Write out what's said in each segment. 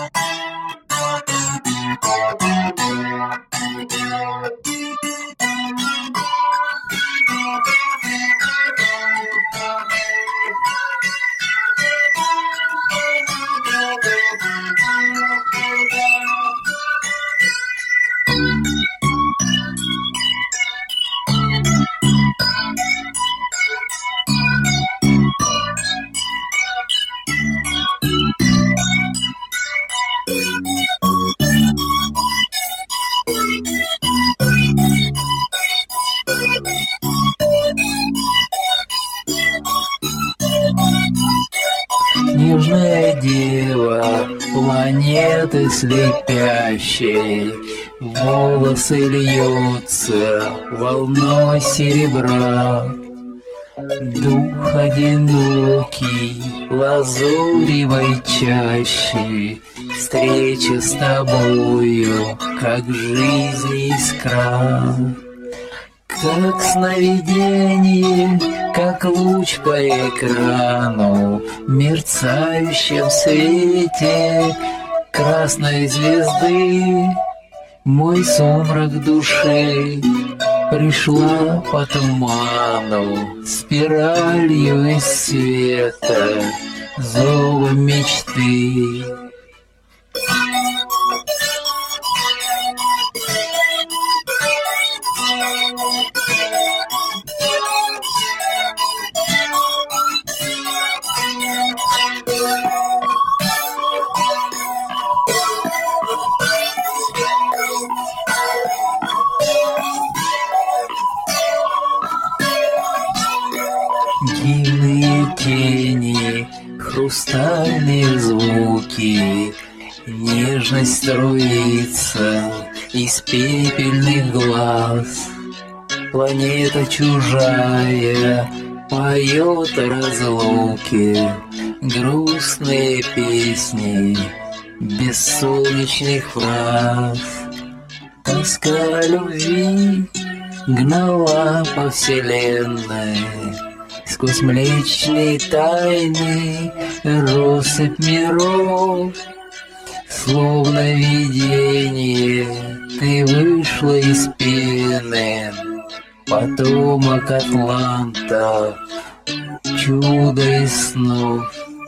Нежная дева планеты слепящей, волосы льются волной серебра. Дух одинокий лазуревой чащи, встреча с тобою, как жизнь искра. Как сновидение, как луч по экрану, мерцающем свете красной звезды, мой сумрак души пришла по туману, спиралью из света, зовом мечты. Дивные тени, хрустальные звуки, нежность струится из пепельных глаз. Планета чужая поет о разлуке грустные песни без солнечных фраз. Тоска любви гнала по вселенной, сквозь млечные тайны россыпь миров. Словно видение ты вышла из пены, потомок Атланта, чудо из снов.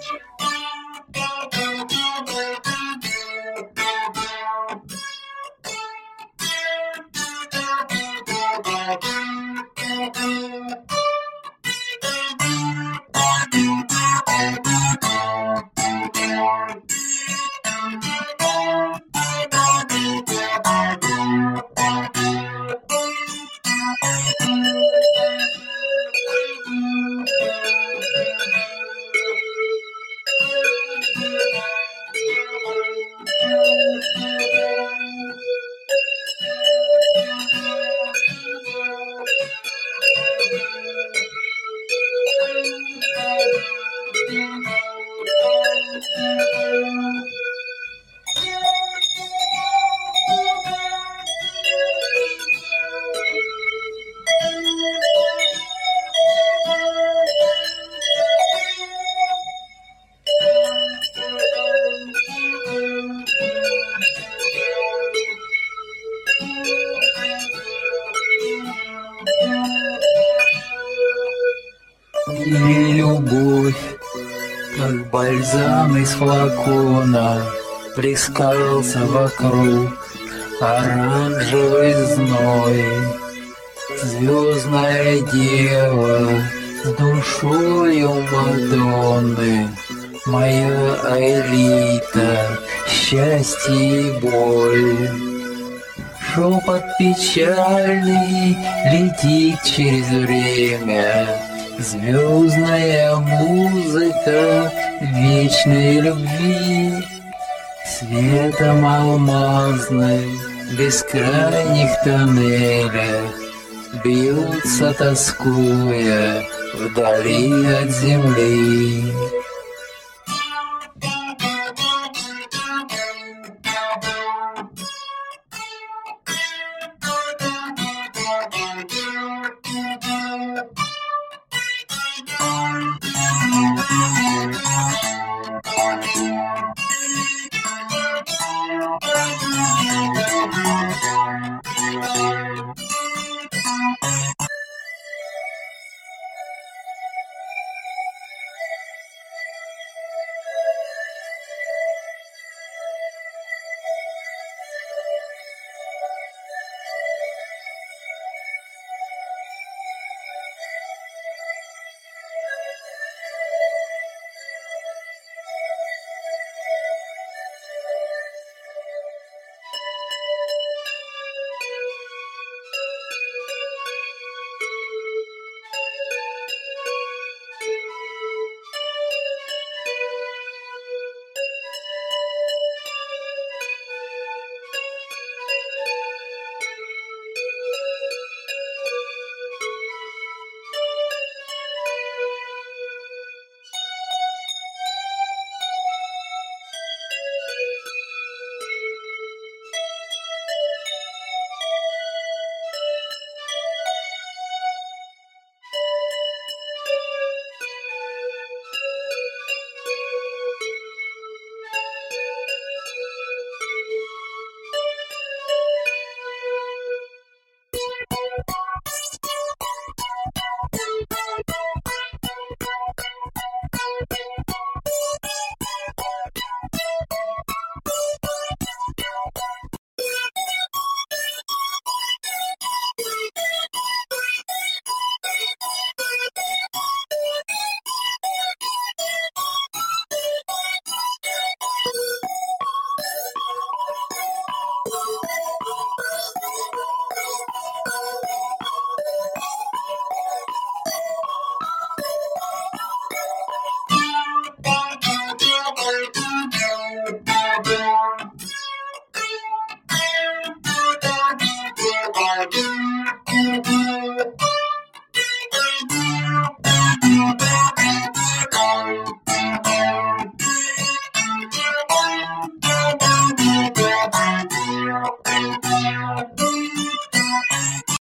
И любовь, как бальзам из флакона, плескался вокруг оранжевый зной. Звездная дева с душою Мадонны, моя Аэлита, счастье и боль. Шепот печальный летит через время, звездная музыка вечной любви. Светом алмазным в бескрайних тоннелях бьются, тоскуя, вдали от земли.